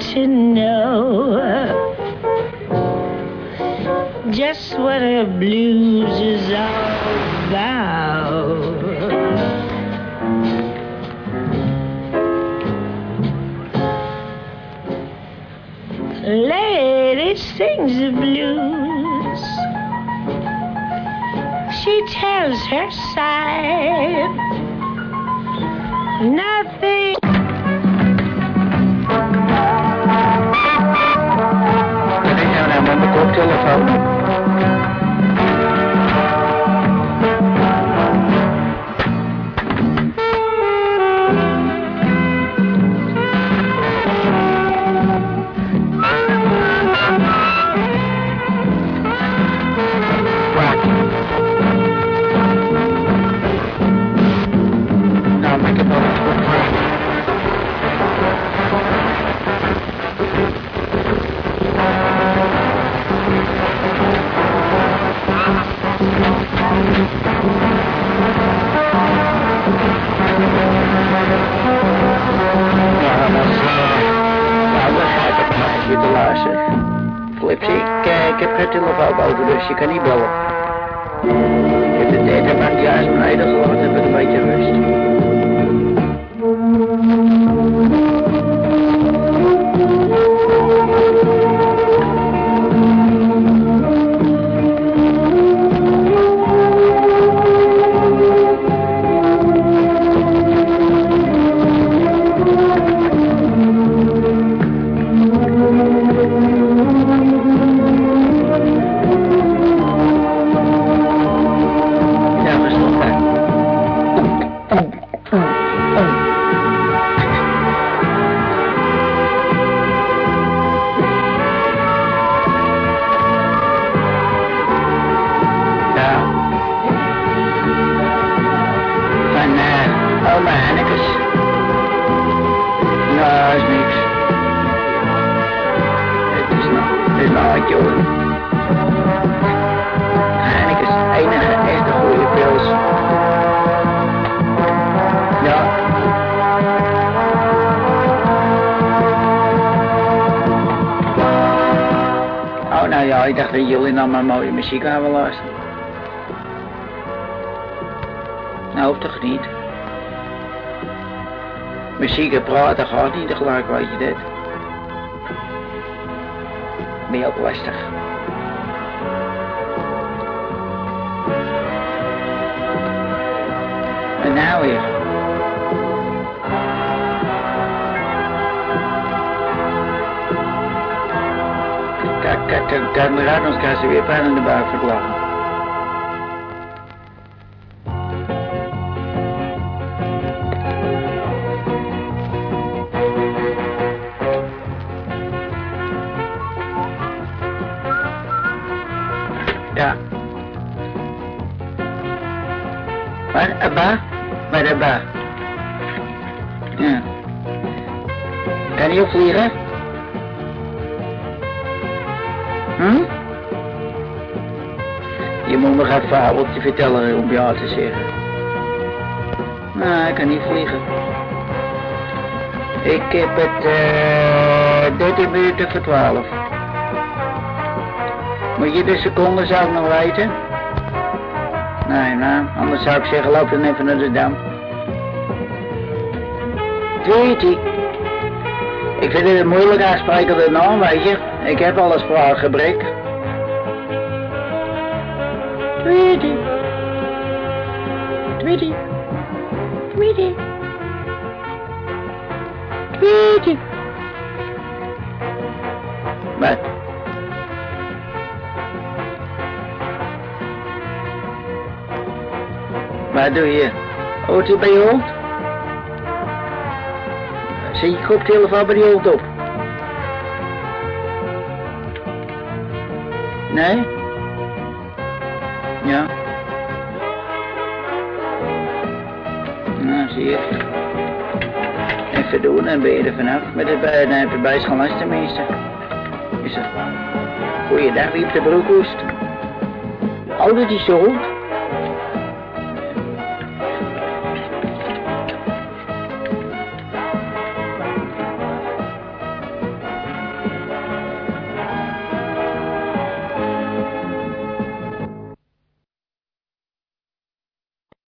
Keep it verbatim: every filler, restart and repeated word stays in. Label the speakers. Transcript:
Speaker 1: to know just what her blues is all about. Lady sings the blues. She tells her side. Nothing.
Speaker 2: Wat is nou nou met mijn koptelefoon? Dus je kan niet bellen. Ik heb de tijd van het jaar beneden gelaten met een beetje rust. Ik dacht dat jullie nou maar mooie muziek gaan willen luisteren. Nou, hoeft toch niet. Muziek en praten gaat niet tegelijk, weet je dit. Ben je ook lastig. En nou weer. Kijk, de raad ons krijgt ze weer pijn in de buik voor het lachen. Ja. Waar, Abba? Waar, Abba? Ja. Kan je opvliegen? Hm? Je moet me gaan fabeltje vertellen om ja te zeggen. Nou, ik kan niet vliegen. Ik heb het uh, dertien minuten voor twaalf. Moet je de seconden zou ik nog weten? Nee, nou, anders zou ik zeggen, loop dan even naar de dam. veertien. Ik vind het een moeilijk aansprekende naam, weet je. Ik heb al een spraakgebrek. Tweety. Tweety. Tweety. Tweety. Wat? Wat doe je? Hoort je bij je hond? Zet je koptelefoon bij die hond op? Nee? Ja. Nou, zie je. Even doen en ben je er vanaf. Met het bij, dan heb je bijschalast tenminste. Is het? Goeiedag, wie op de broekhoest? Oh, dat is zo.